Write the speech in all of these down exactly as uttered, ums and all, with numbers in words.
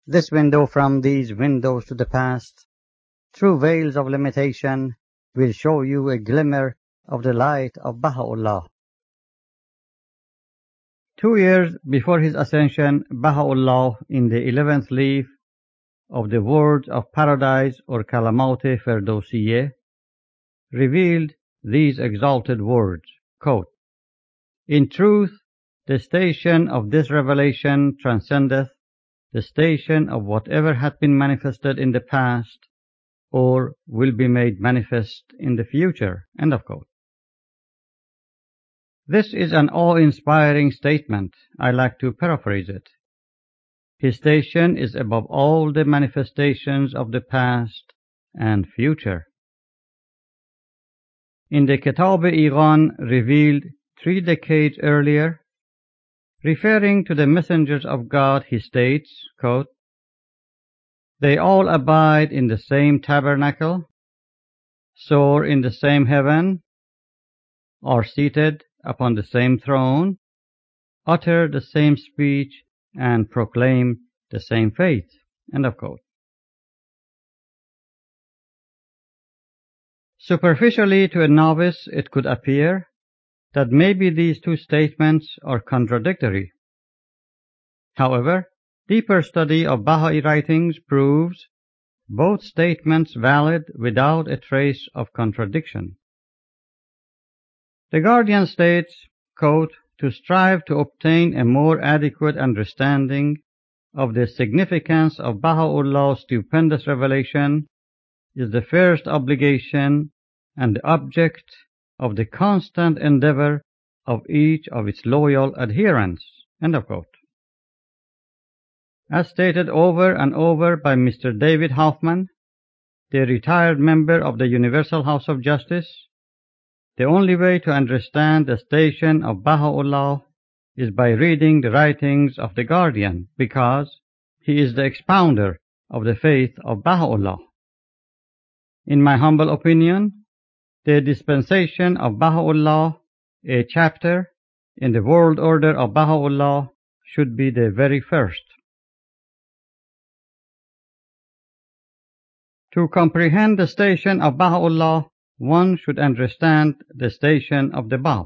This window from these windows to the past, through veils of limitation, will show you a glimmer of the light of Baha'u'llah. Two years before his ascension, Baha'u'llah, in the eleventh leaf of the Words of Paradise or Kalamat-e Ferdowsiyeh, revealed these exalted words, quote, "In truth, the station of this revelation transcendeth the station of whatever hath been manifested in the past or will be made manifest in the future." End of quote. This is an awe-inspiring statement. I like to paraphrase it. His station is above all the manifestations of the past and future. In the Kitab-e-Iqan revealed three decades earlier, referring to the messengers of God, he states, quote, "They all abide in the same tabernacle, soar in the same heaven, are seated upon the same throne, utter the same speech, and proclaim the same faith." End of quote. Superficially to a novice it could appear that maybe these two statements are contradictory. However, deeper study of Baha'i writings proves both statements valid without a trace of contradiction. The Guardian states, quote, "To strive to obtain a more adequate understanding of the significance of Baha'u'llah's stupendous revelation is the first obligation and the object of the constant endeavor of each of its loyal adherents." End of quote. As stated over and over by Mister David Hoffman, the retired member of the Universal House of Justice, the only way to understand the station of Baha'u'llah is by reading the writings of the Guardian, because he is the expounder of the faith of Baha'u'llah. In my humble opinion, the dispensation of Baha'u'llah, a chapter in the world order of Baha'u'llah, should be the very first. To comprehend the station of Baha'u'llah, one should understand the station of the Bab.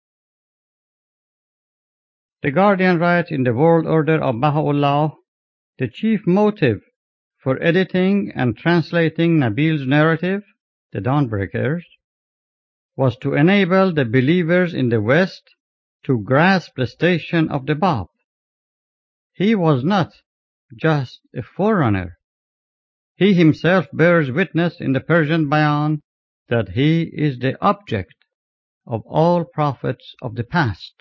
The Guardian writes in the world order of Baha'u'llah, the chief motive for editing and translating Nabil's narrative, the Dawnbreakers, was to enable the believers in the West to grasp the station of the Bab. He was not just a forerunner. He himself bears witness in the Persian Bayan that he is the object of all prophets of the past.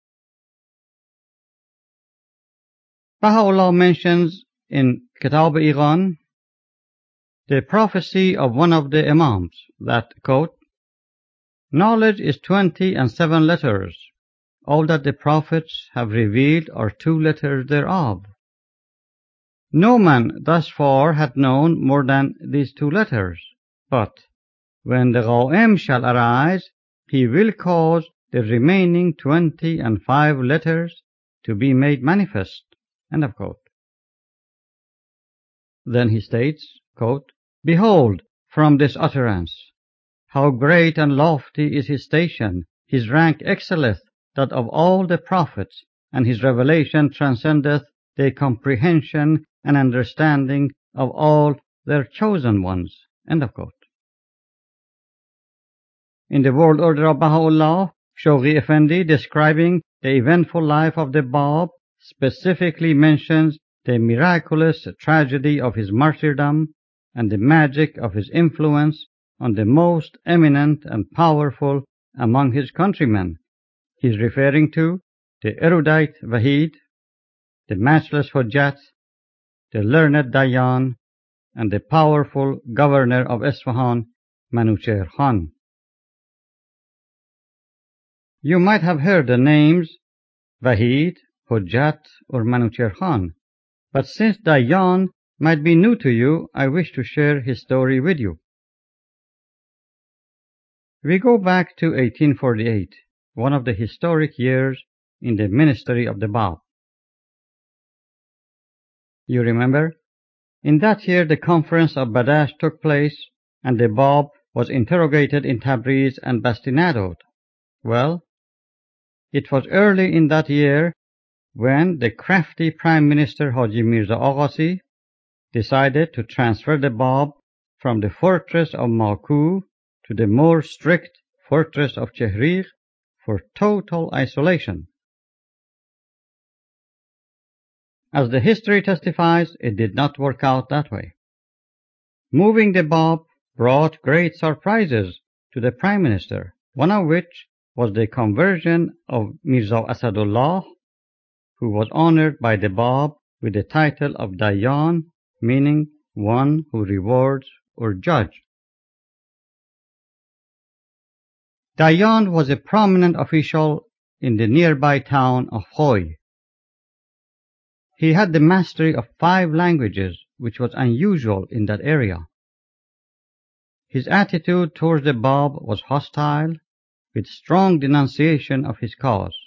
Baha'u'llah mentions in Kitab-e-Iqan the prophecy of one of the Imams that, quote, "Knowledge is twenty and seven letters. All that the prophets have revealed are two letters thereof. No man thus far hath known more than these two letters. But when the Qa'im shall arise, he will cause the remaining twenty and five letters to be made manifest." End of quote. Then he states, quote, "Behold, from this utterance, how great and lofty is his station, his rank excelleth that of all the prophets, and his revelation transcendeth the comprehension and understanding of all their chosen ones." End of quote. In the world order of Baha'u'llah, Shawqi Effendi, describing the eventful life of the Bab, specifically mentions the miraculous tragedy of his martyrdom and the magic of his influence on the most eminent and powerful among his countrymen. He is referring to the erudite Wahid, the matchless Hujjat, the learned Dayan, and the powerful governor of Isfahan, Manucher Khan. You might have heard the names Wahid, Hujjat, or Manucher Khan, but since Dayan might be new to you, I wish to share his story with you. We go back to eighteen forty-eight, one of the historic years in the ministry of the Bab. You remember? In that year the conference of Badash took place and the Bab was interrogated in Tabriz and bastinadoed. Well, it was early in that year when the crafty Prime Minister Haji Mirza Aghasi decided to transfer the Bab from the fortress of Maku to the more strict fortress of Chehriq for total isolation. As the history testifies, it did not work out that way. Moving the Bab brought great surprises to the Prime Minister, one of which was the conversion of Mirza Asadullah, who was honored by the Bab with the title of Dayan, meaning one who rewards or judge. Dayan was a prominent official in the nearby town of Khoy. He had the mastery of five languages, which was unusual in that area. His attitude towards the Bab was hostile, with strong denunciation of his cause.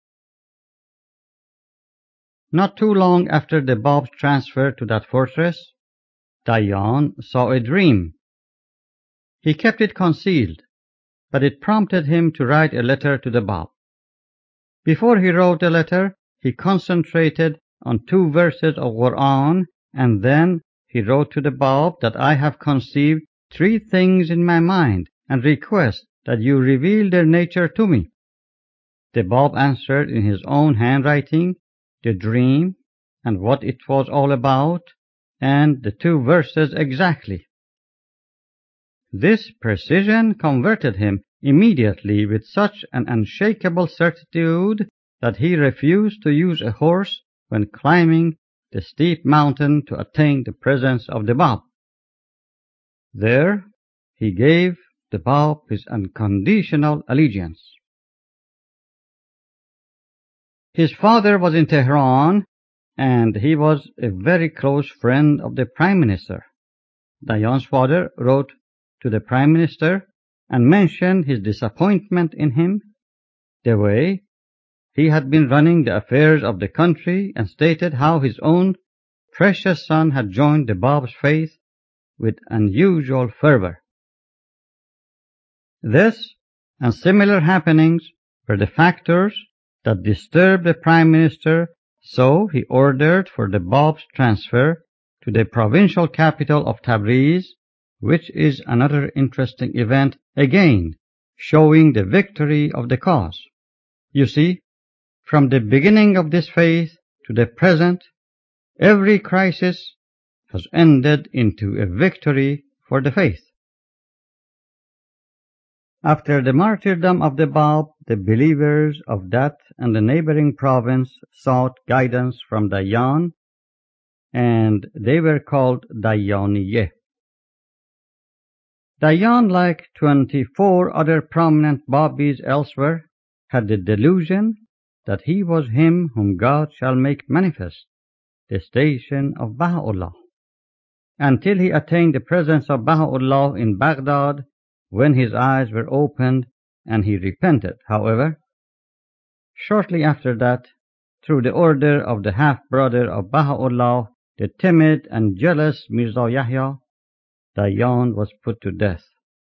Not too long after the Bab's transfer to that fortress, Dayan saw a dream. He kept it concealed, but it prompted him to write a letter to the Bab. Before he wrote the letter, he concentrated on two verses of Quran, and then he wrote to the Bab that I have conceived three things in my mind and request that you reveal their nature to me. The Bab answered in his own handwriting the dream and what it was all about and the two verses exactly. This precision converted him immediately with such an unshakable certitude that he refused to use a horse when climbing the steep mountain to attain the presence of the Bab. There he gave the Bab his unconditional allegiance. His father was in Tehran, and he was a very close friend of the Prime Minister. Dayan's father wrote to the Prime Minister and mentioned his disappointment in him, the way he had been running the affairs of the country, and stated how his own precious son had joined the Bab's faith with unusual fervor. This and similar happenings were the factors that disturbed the Prime Minister, so he ordered for the Bab's transfer to the provincial capital of Tabriz, which is another interesting event, again showing the victory of the cause. You see, from the beginning of this faith to the present, every crisis has ended into a victory for the faith. After the martyrdom of the Bab, the believers of that and the neighboring province sought guidance from Dayan, and they were called Dayaniyeh. Dayan, like twenty-four other prominent Babis elsewhere, had the delusion that he was him whom God shall make manifest, the station of Baha'u'llah, until he attained the presence of Baha'u'llah in Baghdad, when his eyes were opened and he repented. However, shortly after that, through the order of the half-brother of Baha'u'llah, the timid and jealous Mirza Yahya, Dayan was put to death.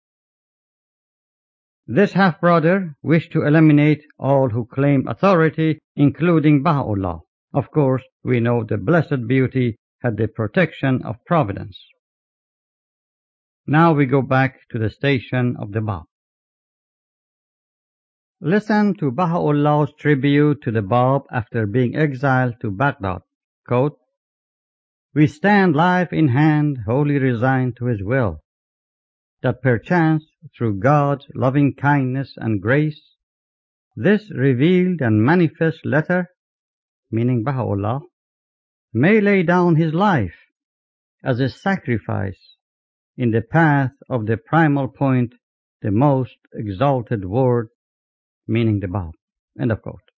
This half-brother wished to eliminate all who claimed authority, including Baha'u'llah. Of course, we know the Blessed Beauty had the protection of Providence. Now we go back to the station of the Bab. Listen to Baha'u'llah's tribute to the Bab after being exiled to Baghdad. Quote, "We stand life in hand, wholly resigned to his will, that perchance through God's loving kindness and grace, this revealed and manifest letter," meaning Baha'u'llah, "may lay down his life as a sacrifice in the path of the primal point, the most exalted word," meaning the Bab. End of quote.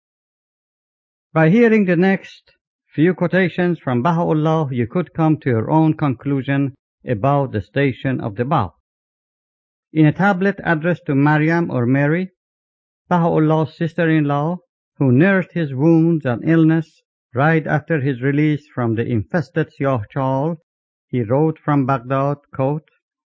By hearing the next few quotations from Baha'u'llah, you could come to your own conclusion about the station of the Bab. In a tablet addressed to Maryam or Mary, Baha'u'llah's sister-in-law, who nursed his wounds and illness, right after his release from the infested Siyah-Chal, he wrote from Baghdad, quote,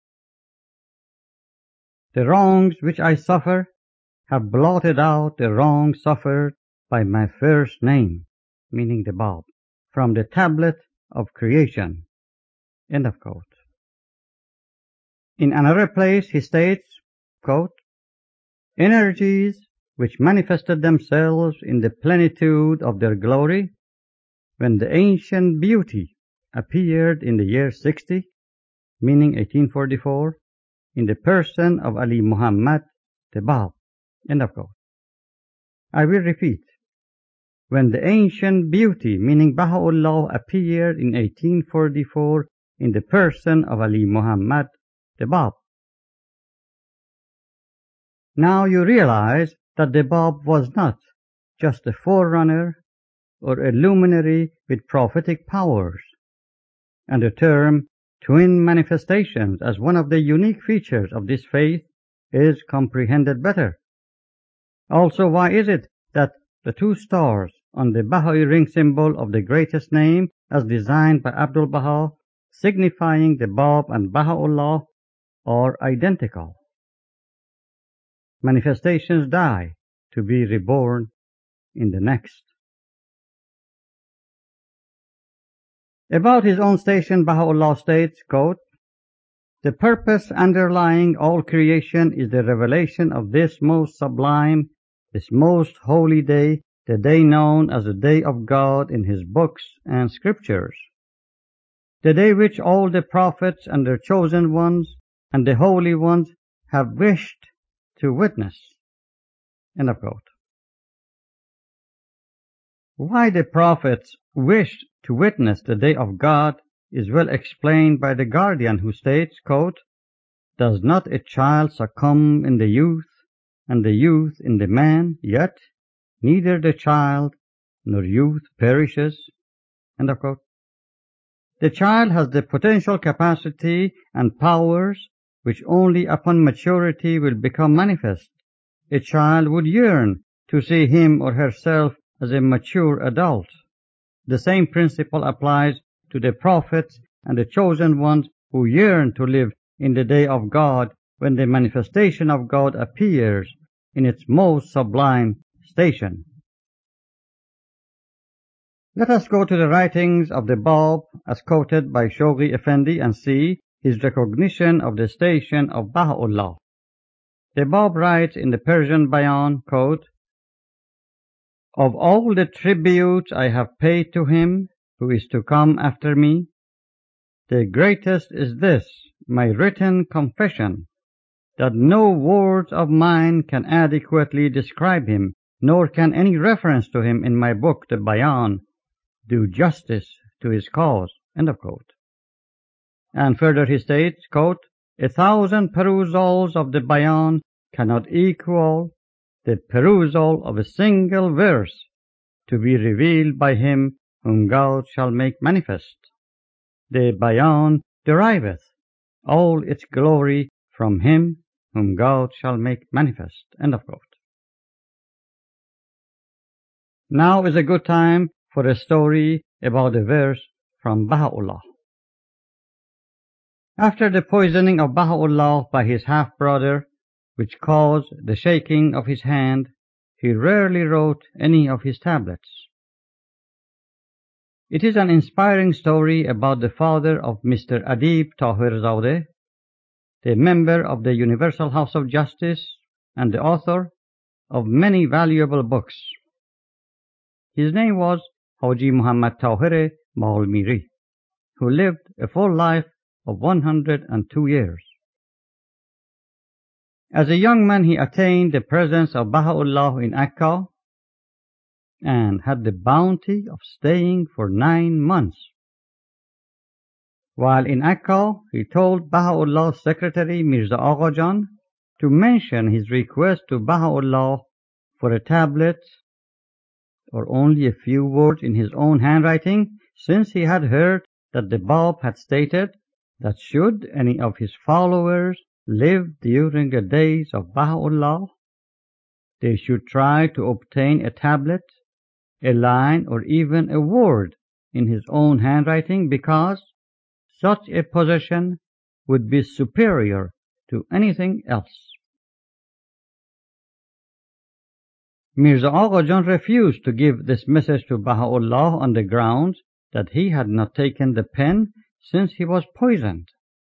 "The wrongs which I suffer have blotted out the wrongs suffered by my first name," meaning the Bab, "from the tablet of creation." End of quote. In another place he states, quote, "Energies which manifested themselves in the plenitude of their glory when the ancient beauty appeared in the year sixty, meaning eighteen forty-four, in the person of Ali Muhammad the Bab." End of quote. I will repeat. When the ancient beauty, meaning Baha'u'llah, appeared in eighteen forty-four in the person of Ali Muhammad the Bab. Now you realize that the Bab was not just a forerunner or a luminary with prophetic powers, and the term twin manifestations as one of the unique features of this faith is comprehended better. Also, why is it that the two stars on the Baha'i ring symbol of the greatest name as designed by Abdul Baha, signifying the Bab and Baha'u'llah, are identical? Manifestations die to be reborn in the next. About his own station, Baha'u'llah states, quote, "The purpose underlying all creation is the revelation of this most sublime, this most holy day, the day known as the Day of God in His books and scriptures, the day which all the prophets and their chosen ones and the holy ones have wished to witness." End of quote. Why the prophets wished to witness the Day of God is well explained by the Guardian, who states, quote, "Does not a child succumb in the youth, and the youth in the man, yet neither the child nor youth perishes?" End of quote. The child has the potential capacity and powers which only upon maturity will become manifest. A child would yearn to see him or herself as a mature adult. The same principle applies to the prophets and the chosen ones who yearn to live in the day of God when the manifestation of God appears in its most sublime station. Let us go to the writings of the Bab as quoted by Shoghi Effendi and see his recognition of the station of Baha'u'llah. The Bab writes in the Persian Bayan, quote, "Of all the tributes I have paid to him who is to come after me, the greatest is this, my written confession, that no words of mine can adequately describe him, nor can any reference to him in my book, the Bayan, do justice to his cause." End of quote. And further he states, quote, "A thousand perusals of the Bayan cannot equal the perusal of a single verse to be revealed by him whom God shall make manifest. The Bayan deriveth all its glory from him whom God shall make manifest." End of quote. Now is a good time for a story about a verse from Baha'u'llah. After the poisoning of Baha'u'llah by his half-brother, which caused the shaking of his hand, he rarely wrote any of his tablets. It is an inspiring story about the father of Mister Adib Tahirzadeh, the member of the Universal House of Justice and the author of many valuable books. His name was Haji Muhammad Tahir Maulmiri, who lived a full life of one hundred two years. As a young man, he attained the presence of Baha'u'llah in Akka and had the bounty of staying for nine months. While in Akka, he told Baha'u'llah's secretary Mirza Agha Jan to mention his request to Baha'u'llah for a tablet or only a few words in his own handwriting, since he had heard that the Bab had stated that should any of his followers live during the days of Baha'u'llah, they should try to obtain a tablet a line, or even a word in his own handwriting, because such a possession would be superior to anything else. Mirza Agha Jan refused to give this message to Baha'u'llah on the grounds that he had not taken the pen since he was poisoned.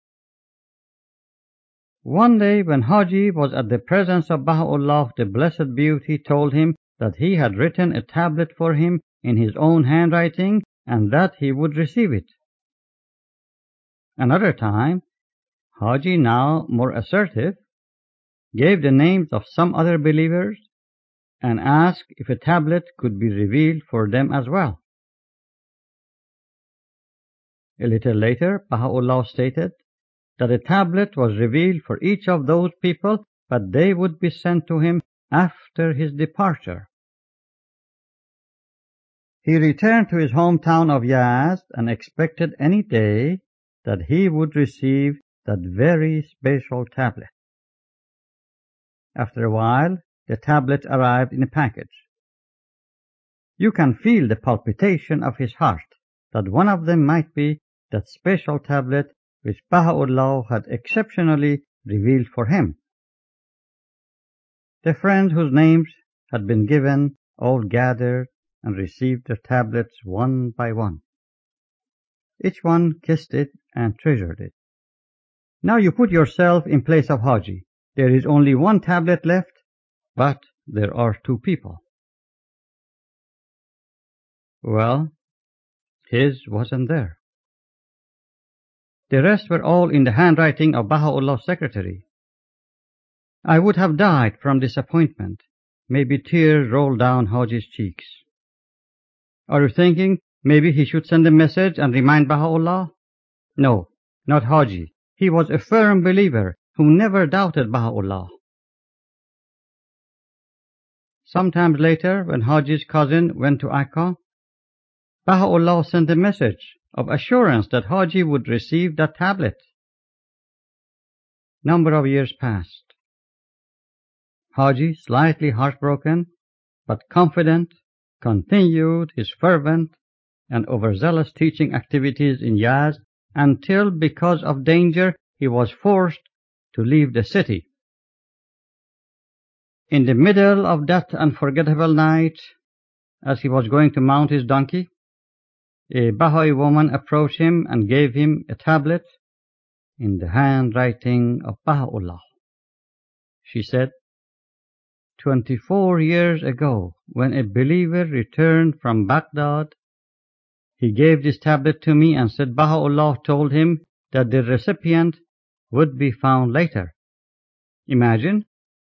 One day when Haji was at the presence of Baha'u'llah, the Blessed Beauty told him that he had written a tablet for him in his own handwriting and that he would receive it. Another time, Haji, now more assertive, gave the names of some other believers and asked if a tablet could be revealed for them as well. A little later, Baha'u'llah stated that a tablet was revealed for each of those people, but they would be sent to him after his departure. He returned to his hometown of Yazd and expected any day that he would receive that very special tablet. After a while, the tablet arrived in a package. You can feel the palpitation of his heart that one of them might be that special tablet which Baha'u'llah had exceptionally revealed for him. The friends whose names had been given all gathered and received their tablets one by one. Each one kissed it and treasured it. Now you put yourself in place of Haji. There is only one tablet left, but there are two people. Well, his wasn't there. The rest were all in the handwriting of Baha'u'llah's secretary. I would have died from disappointment. Maybe tears rolled down Haji's cheeks. Are you thinking maybe he should send a message and remind Baha'u'llah? No, not Haji. He was a firm believer who never doubted Baha'u'llah. Sometime later, when Haji's cousin went to Akka, Baha'u'llah sent a message of assurance that Haji would receive that tablet. Number of years passed. Haji, slightly heartbroken, but confident, continued his fervent and overzealous teaching activities in Yazd until, because of danger, he was forced to leave the city. In the middle of that unforgettable night, as he was going to mount his donkey, a Baha'i woman approached him and gave him a tablet in the handwriting of Baha'u'llah. She said, Twenty-four years ago, when a believer returned from Baghdad, he gave this tablet to me and said Baha'u'llah told him that the recipient would be found later. Imagine.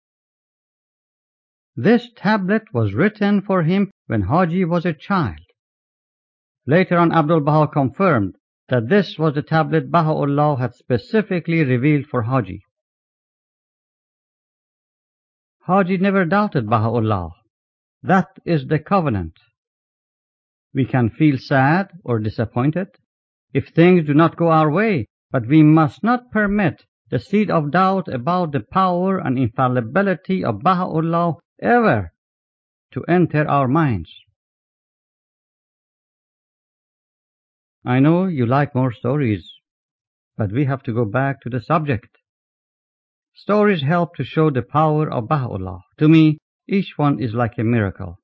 This tablet was written for him when Haji was a child. Later on, Abdul Baha confirmed that this was the tablet Baha'u'llah had specifically revealed for Haji. Haji never doubted Baha'u'llah. That is the covenant. We can feel sad or disappointed if things do not go our way, but we must not permit the seed of doubt about the power and infallibility of Baha'u'llah ever to enter our minds. I know you like more stories, but we have to go back to the subject. Stories help to show the power of Baha'u'llah. To me, each one is like a miracle.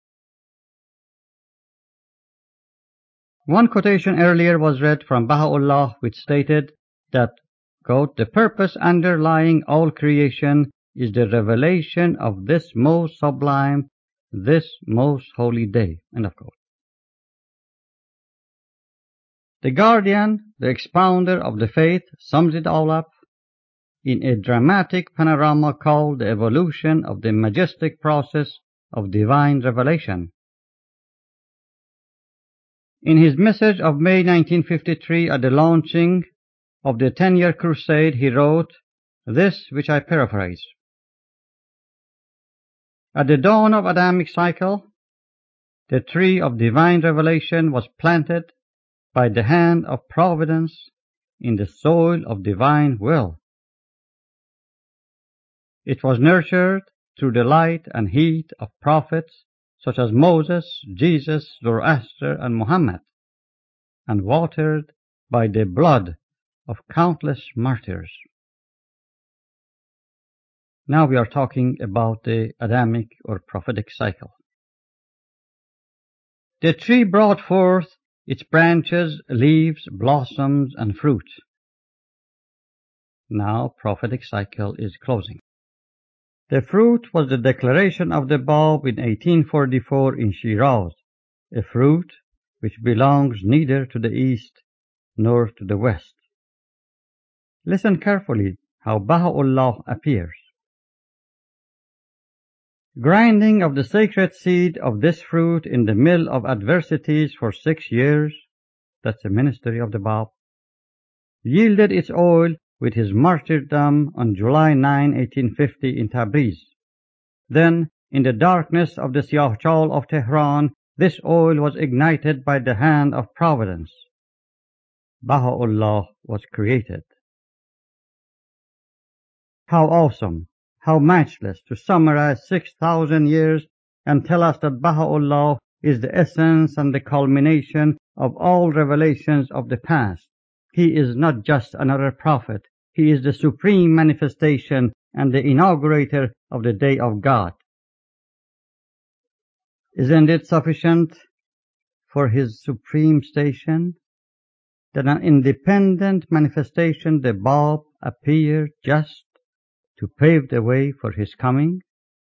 One quotation earlier was read from Baha'u'llah which stated that, quote, the purpose underlying all creation is the revelation of this most sublime, this most holy day, end of quote. The Guardian, the expounder of the faith, sums it all up in a dramatic panorama called the evolution of the majestic process of divine revelation. In his message of May nineteen fifty-three at the launching of the ten-year crusade, he wrote this, which I paraphrase. At the dawn of Adamic cycle, the tree of divine revelation was planted by the hand of providence in the soil of divine will. It was nurtured through the light and heat of prophets such as Moses, Jesus, Zoroaster, and Muhammad, and watered by the blood of countless martyrs. Now we are talking about the Adamic or prophetic cycle. The tree brought forth its branches, leaves, blossoms, and fruit. Now prophetic cycle is closing. The fruit was the declaration of the Bab in eighteen forty-four in Shiraz, a fruit which belongs neither to the east nor to the west. Listen carefully how Baha'u'llah appears. Grinding of the sacred seed of this fruit in the mill of adversities for six years, that's the ministry of the Bab, yielded its oil with his martyrdom on July ninth, eighteen fifty in Tabriz. Then, in the darkness of the Siyah-Chal of Tehran, this oil was ignited by the hand of Providence. Baha'u'llah was created. How awesome, how matchless to summarize six thousand years and tell us that Baha'u'llah is the essence and the culmination of all revelations of the past. He is not just another prophet. He is the supreme manifestation and the inaugurator of the Day of God. Isn't it sufficient for his supreme station that an independent manifestation, the Bab, appeared just to pave the way for his coming?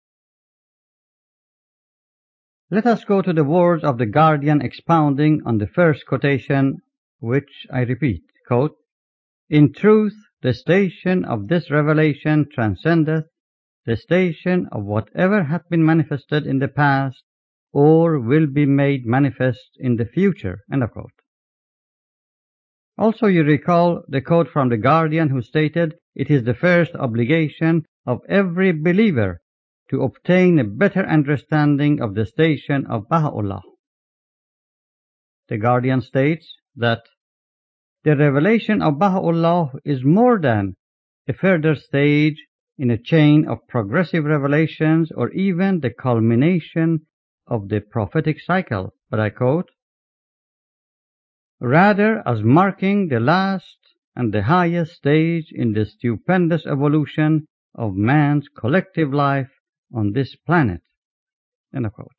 Let us go to the words of the Guardian expounding on the first quotation, which I repeat, quote, "In truth, the station of this revelation transcendeth the station of whatever hath been manifested in the past or will be made manifest in the future." End of quote. Also, you recall the quote from the Guardian who stated, "It is the first obligation of every believer to obtain a better understanding of the station of Baha'u'llah." The Guardian states that the revelation of Baha'u'llah is more than a further stage in a chain of progressive revelations or even the culmination of the prophetic cycle, but I quote, "Rather as marking the last and the highest stage in the stupendous evolution of man's collective life on this planet." End of quote.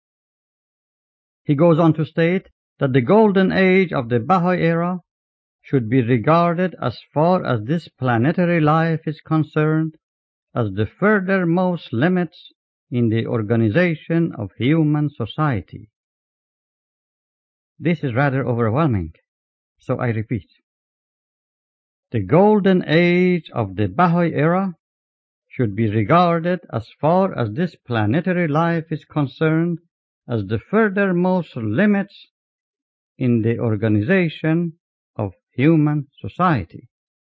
He goes on to state that the golden age of the Baha'i era should be regarded, as far as this planetary life is concerned, as the furthermost limits in the organization of human society. This is rather overwhelming, so I repeat. The golden age of the Baha'i era should be regarded, as far as this planetary life is concerned, as the furthermost limits in the organization of human society.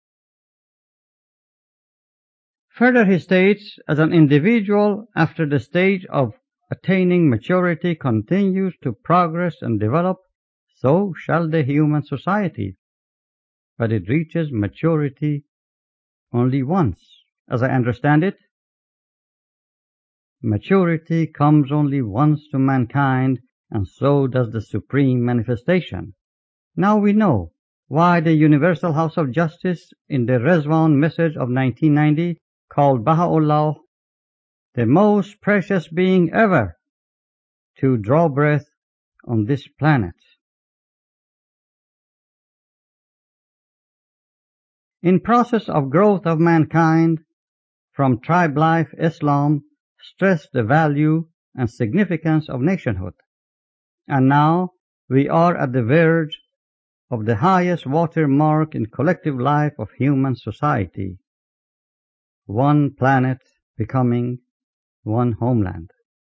Further, he states, as an individual after the stage of attaining maturity continues to progress and develop, so shall the human society, but it reaches maturity only once. As I understand it, maturity comes only once to mankind, and so does the supreme manifestation. Now we know why the Universal House of Justice in the Rezvan message of nineteen ninety called Baha'u'llah the most precious being ever to draw breath on this planet. In process of growth of mankind, from tribe life, Islam stressed the value and significance of nationhood. And now we are at the verge of the highest watermark in collective life of human society. One planet becoming one homeland.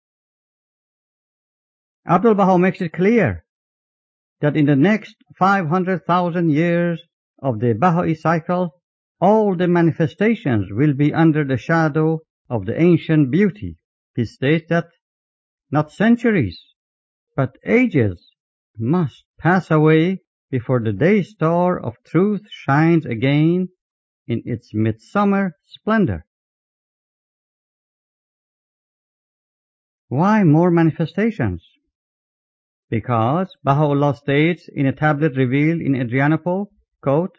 Abdul Baha makes it clear that in the next five hundred thousand years of the Baha'i cycle, all the manifestations will be under the shadow of the ancient beauty. He states that not centuries, but ages must pass away before the day star of truth shines again in its midsummer splendor. Why more manifestations? Because Baha'u'llah states in a tablet revealed in Adrianople, quote,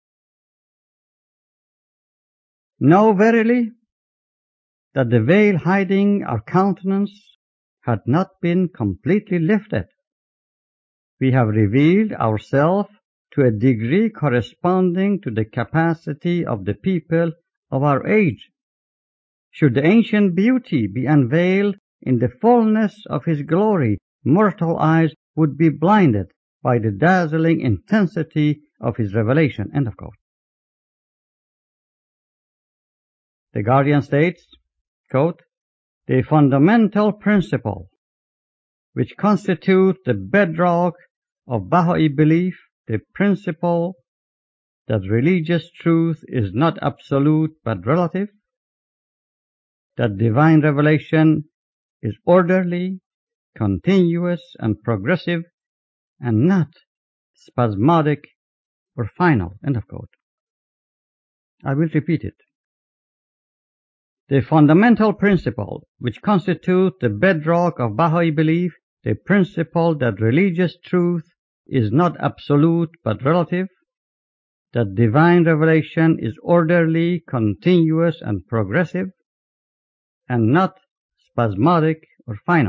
"Know verily that the veil hiding our countenance had not been completely lifted. We have revealed ourselves to a degree corresponding to the capacity of the people of our age. Should the ancient beauty be unveiled in the fullness of his glory, mortal eyes would be blinded by the dazzling intensity of his revelation." End of quote. The Guardian states, quote, "The fundamental principle which constitutes the bedrock of Baha'i belief, the principle that religious truth is not absolute but relative, that divine revelation is orderly, continuous, and progressive, and not spasmodic or final." End of quote. I will repeat it. The fundamental principle which constitutes the bedrock of Baha'i belief, the principle that religious truth is not absolute but relative, that divine revelation is orderly, continuous, and progressive, and not spasmodic or final.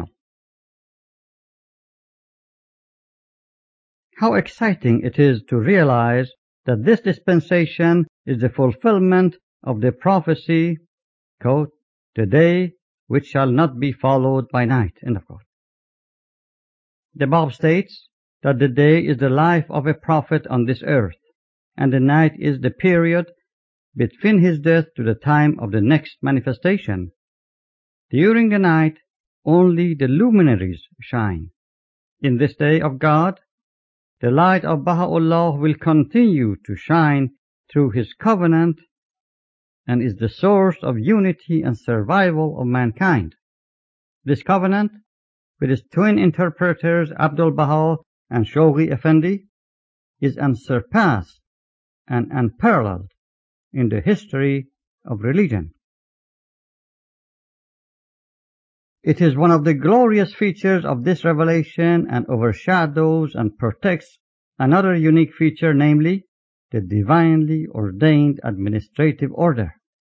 How exciting it is to realize that this dispensation is the fulfillment of the prophecy, quote, "the day which shall not be followed by night." End of quote. The Bab states that the day is the life of a prophet on this earth, and the night is the period between his death to the time of the next manifestation. During the night, only the luminaries shine. In this day of God, the light of Baha'u'llah will continue to shine through his covenant and is the source of unity and survival of mankind. This covenant, with its twin interpreters Abdul Baha and Shoghi Effendi, is unsurpassed and unparalleled in the history of religion. It is one of the glorious features of this revelation and overshadows and protects another unique feature, namely the divinely ordained administrative order.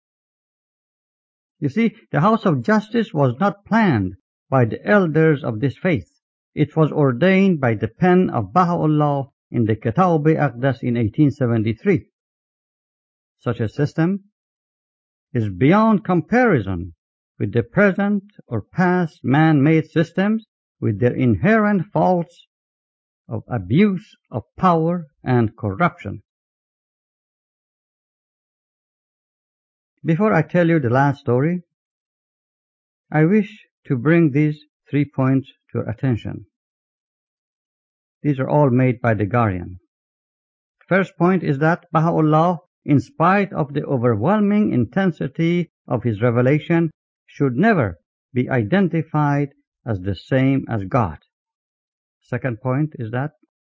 You see, the House of Justice was not planned by the elders of this faith. It was ordained by the pen of Baha'u'llah in the Kitab-i-Aqdas in eighteen seventy-three. Such a system is beyond comparison with the present or past man-made systems with their inherent faults of abuse of power and corruption. Before I tell you the last story, I wish to bring these three points to your attention. These are all made by the Guardian. First point is that Baha'u'llah, in spite of the overwhelming intensity of his revelation, should never be identified as the same as God. Second point is that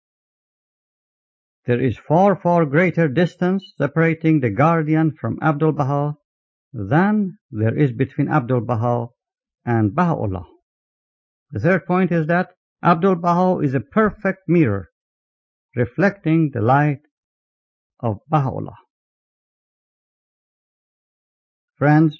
there is far, far greater distance separating the Guardian from Abdul Baha than there is between Abdul Baha and Baha'u'llah. The third point is that Abdul Baha is a perfect mirror, reflecting the light of Baha'u'llah. Friends,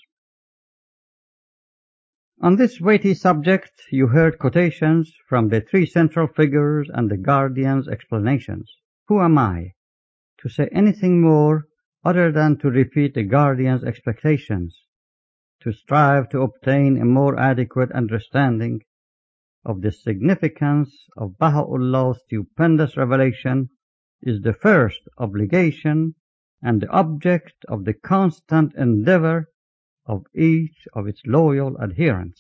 on this weighty subject you heard quotations from the three central figures and the Guardian's explanations. Who am I to say anything more other than to repeat the Guardian's expectations, to strive to obtain a more adequate understanding of the significance of Baha'u'llah's stupendous revelation is the first obligation and the object of the constant endeavor of each of its loyal adherents.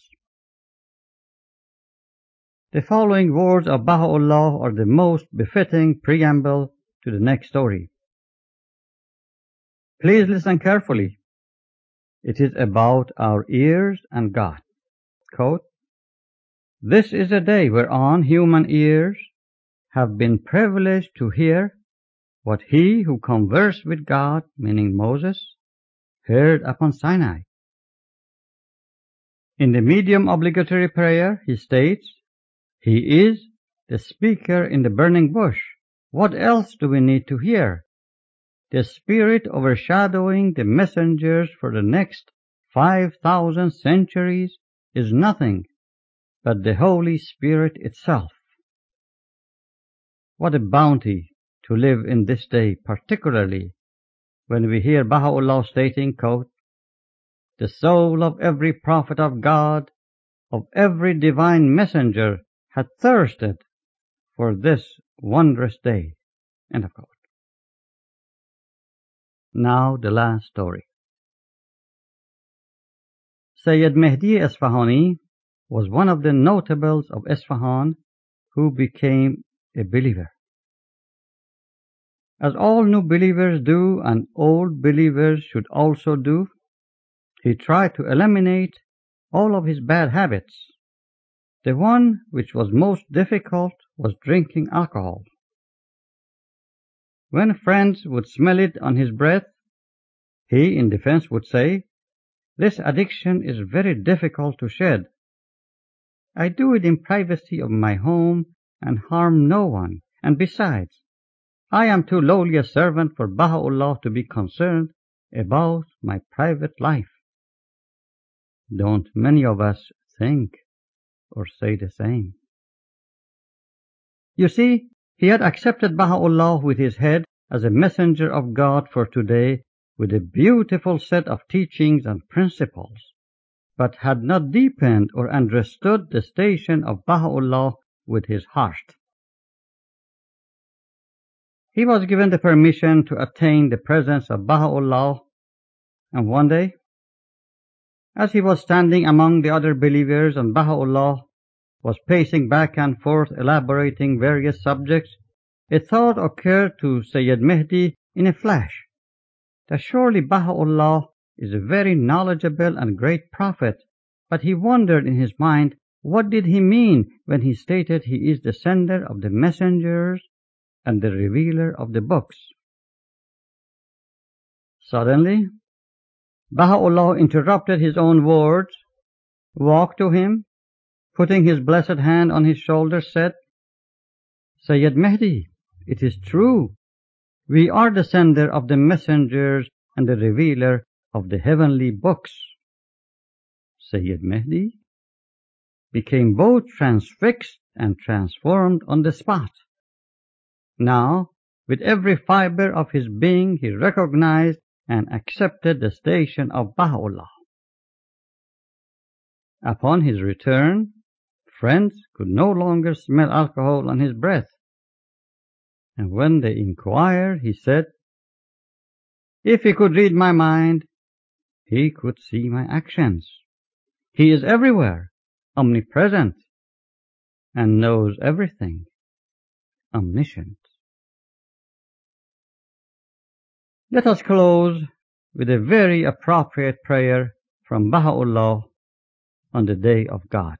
The following words of Baha'u'llah are the most befitting preamble to the next story. Please listen carefully. It is about our ears and God. Quote, "This is a day whereon human ears have been privileged to hear what he who conversed with God," meaning Moses, "heard upon Sinai. In the medium obligatory prayer, he states, He is the speaker in the burning bush. What else do we need to hear? The Spirit overshadowing the messengers for the next five thousand centuries is nothing but the Holy Spirit itself. What a bounty to live in this day, particularly when we hear Baha'u'llah stating, quote, The soul of every prophet of God, of every divine messenger, had thirsted for this wondrous day. End of quote. Now the last story. Sayyid Mehdi Esfahani was one of the notables of Esfahan who became a believer. As all new believers do and old believers should also do, he tried to eliminate all of his bad habits. The one which was most difficult was drinking alcohol. When friends would smell it on his breath, he, in defense, would say, This addiction is very difficult to shed. I do it in privacy of my home and harm no one, and besides, I am too lowly a servant for Baha'u'llah to be concerned about my private life. Don't many of us think or say the same? You see, he had accepted Baha'u'llah with his head as a messenger of God for today with a beautiful set of teachings and principles, but had not deepened or understood the station of Baha'u'llah with his heart. He was given the permission to attain the presence of Baha'u'llah, and one day, as he was standing among the other believers and Baha'u'llah was pacing back and forth elaborating various subjects, a thought occurred to Sayyid Mehdi in a flash, that surely Baha'u'llah is a very knowledgeable and great prophet, but he wondered in his mind, what did he mean when he stated he is the sender of the messengers and the revealer of the books? Suddenly, Baha'u'llah interrupted his own words, walked to him, putting his blessed hand on his shoulder, said, Sayyid Mehdi, it is true. We are the sender of the messengers and the revealer of the heavenly books. Sayyid Mehdi became both transfixed and transformed on the spot. Now, with every fiber of his being, he recognized and accepted the station of Baha'u'llah. Upon his return, friends could no longer smell alcohol on his breath. And when they inquired, he said, If he could read my mind, he could see my actions. He is everywhere, omnipresent, and knows everything, omniscient. Let us close with a very appropriate prayer from Baha'u'llah on the Day of God.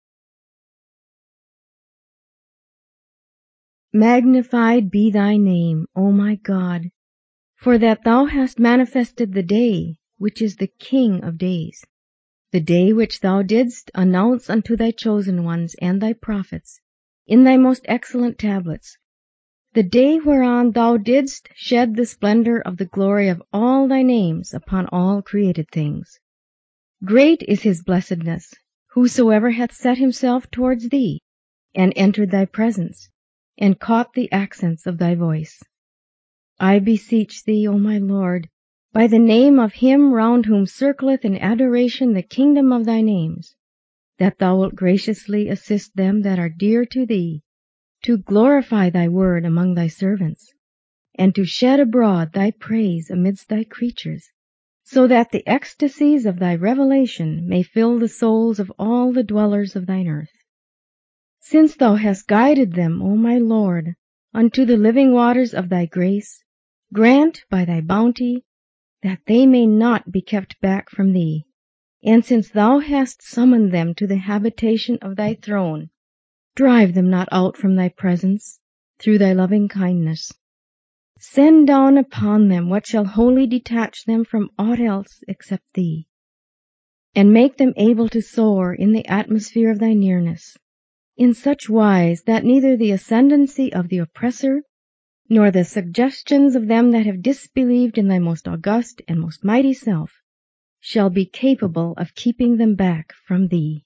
Magnified be thy name, O my God, for that thou hast manifested the day, which is the King of days, the day which thou didst announce unto thy chosen ones and thy prophets in thy most excellent tablets, the day whereon thou didst shed the splendor of the glory of all thy names upon all created things. Great is his blessedness, whosoever hath set himself towards thee, and entered thy presence, and caught the accents of thy voice. I beseech thee, O my Lord, by the name of him round whom circleth in adoration the kingdom of thy names, that thou wilt graciously assist them that are dear to thee, to glorify thy word among thy servants, and to shed abroad thy praise amidst thy creatures, so that the ecstasies of thy revelation may fill the souls of all the dwellers of thine earth. Since thou hast guided them, O my Lord, unto the living waters of thy grace, grant by thy bounty that they may not be kept back from thee. And since thou hast summoned them to the habitation of thy throne, drive them not out from thy presence through thy loving kindness. Send down upon them what shall wholly detach them from aught else except thee. and make them able to soar in the atmosphere of thy nearness, in such wise that neither the ascendancy of the oppressor nor the suggestions of them that have disbelieved in thy most august and most mighty self shall be capable of keeping them back from thee.